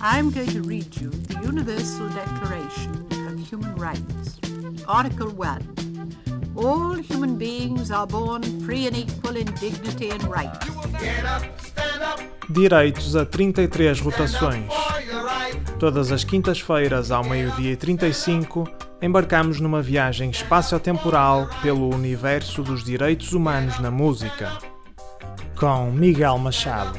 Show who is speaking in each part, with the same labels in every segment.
Speaker 1: I'm going to read you the Universal Declaration of Human Rights. Article 1. All human beings are born free and equal in dignity and rights.
Speaker 2: Direitos a 33 rotações. Todas as quintas-feiras, ao 12h35, embarcamos numa viagem espaço-temporal pelo universo dos direitos humanos na música. Com Miguel Machado.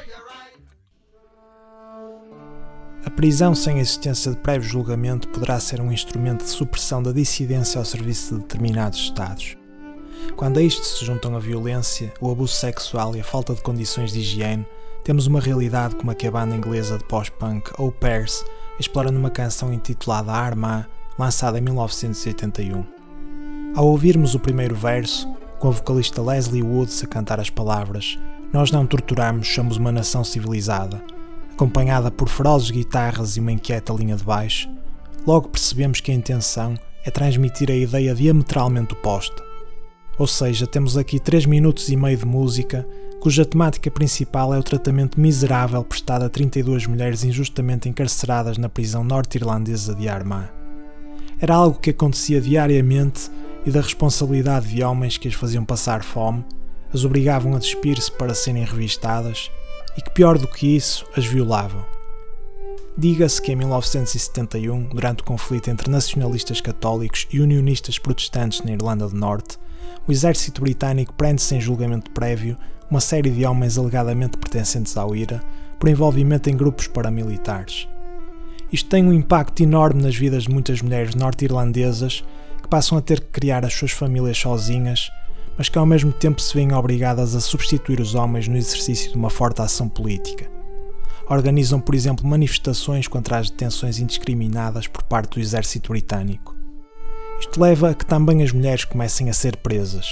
Speaker 2: A prisão sem existência de prévio julgamento poderá ser um instrumento de supressão da dissidência ao serviço de determinados Estados. Quando a isto se juntam a violência, o abuso sexual e a falta de condições de higiene, temos uma realidade como a que a banda inglesa de post-punk Au Pairs explora numa canção intitulada Armagh, lançada em 1981. Ao ouvirmos o primeiro verso, com a vocalista Leslie Woods a cantar as palavras "Nós não torturamos, somos uma nação civilizada", acompanhada por ferozes guitarras e uma inquieta linha de baixo, logo percebemos que a intenção é transmitir a ideia diametralmente oposta. Ou seja, temos aqui 3 minutos e meio de música, cuja temática principal é o tratamento miserável prestado a 32 mulheres injustamente encarceradas na prisão norte-irlandesa de Armagh. Era algo que acontecia diariamente e da responsabilidade de homens que as faziam passar fome, as obrigavam a despir-se para serem revistadas e que, pior do que isso, as violavam. Diga-se que em 1971, durante o conflito entre nacionalistas católicos e unionistas protestantes na Irlanda do Norte, o exército britânico prende sem julgamento prévio uma série de homens alegadamente pertencentes ao IRA por envolvimento em grupos paramilitares. Isto tem um impacto enorme nas vidas de muitas mulheres norte-irlandesas que passam a ter que criar as suas famílias sozinhas, mas que ao mesmo tempo se veem obrigadas a substituir os homens no exercício de uma forte ação política. Organizam, por exemplo, manifestações contra as detenções indiscriminadas por parte do exército britânico. Isto leva a que também as mulheres comecem a ser presas.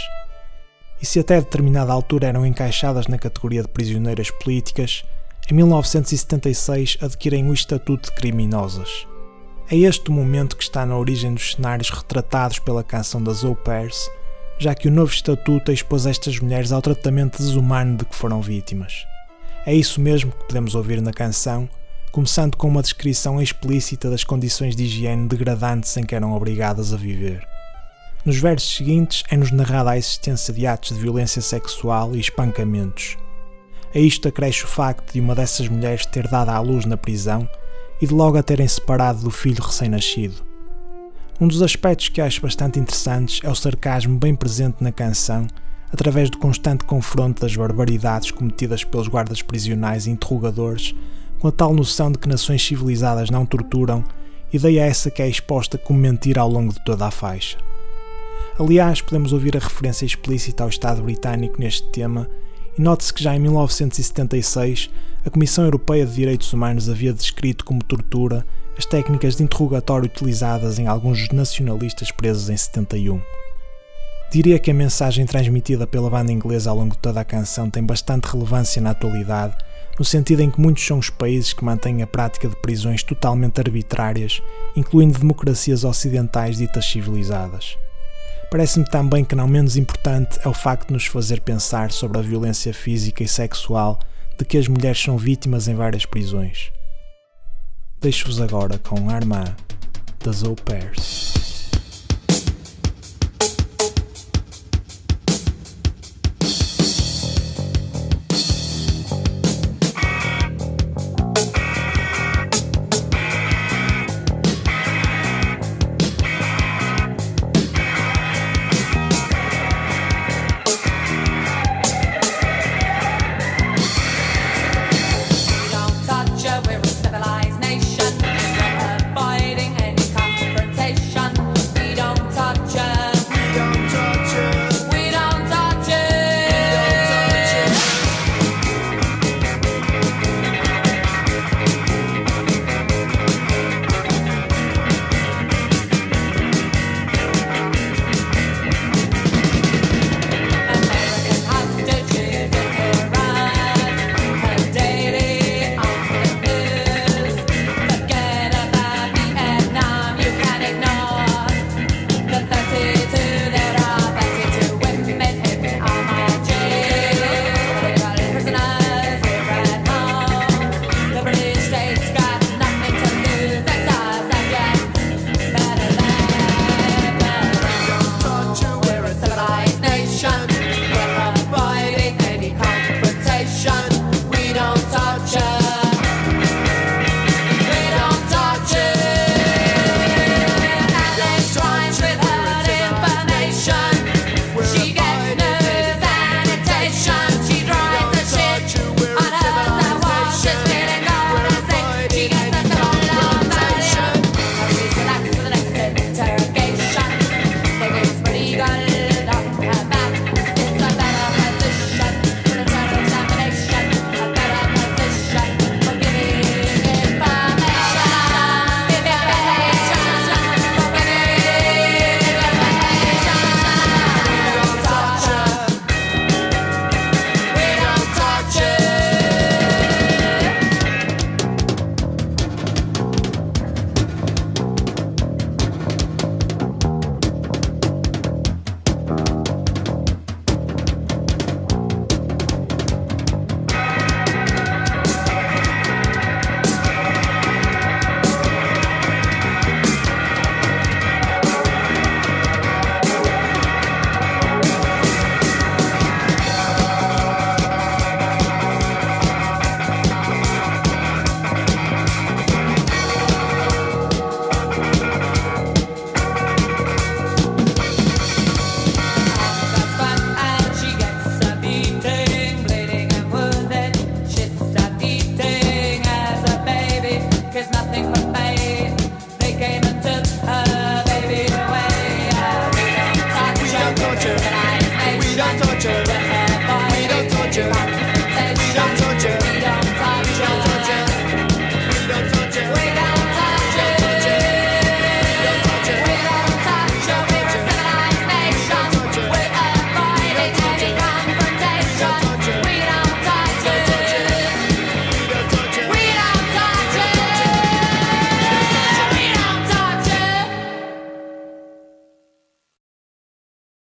Speaker 2: E se até determinada altura eram encaixadas na categoria de prisioneiras políticas, em 1976 adquirem o estatuto de criminosas. É este o momento que está na origem dos cenários retratados pela canção das Au Pairs, já que o novo estatuto expôs estas mulheres ao tratamento desumano de que foram vítimas. É isso mesmo que podemos ouvir na canção, começando com uma descrição explícita das condições de higiene degradantes em que eram obrigadas a viver. Nos versos seguintes é-nos narrada a existência de atos de violência sexual e espancamentos. A isto acresce o facto de uma dessas mulheres ter dado à luz na prisão e de logo a terem separado do filho recém-nascido. Um dos aspectos que acho bastante interessantes é o sarcasmo bem presente na canção, através do constante confronto das barbaridades cometidas pelos guardas prisionais e interrogadores, com a tal noção de que nações civilizadas não torturam, ideia essa que é exposta como mentira ao longo de toda a faixa. Aliás, podemos ouvir a referência explícita ao Estado britânico neste tema, e note-se que já em 1976 a Comissão Europeia de Direitos Humanos havia descrito como tortura as técnicas de interrogatório utilizadas em alguns nacionalistas presos em 71. Diria que a mensagem transmitida pela banda inglesa ao longo de toda a canção tem bastante relevância na atualidade, no sentido em que muitos são os países que mantêm a prática de prisões totalmente arbitrárias, incluindo democracias ocidentais ditas civilizadas. Parece-me também que não menos importante é o facto de nos fazer pensar sobre a violência física e sexual de que as mulheres são vítimas em várias prisões. Deixo-vos agora com Armagh, das Au Pairs.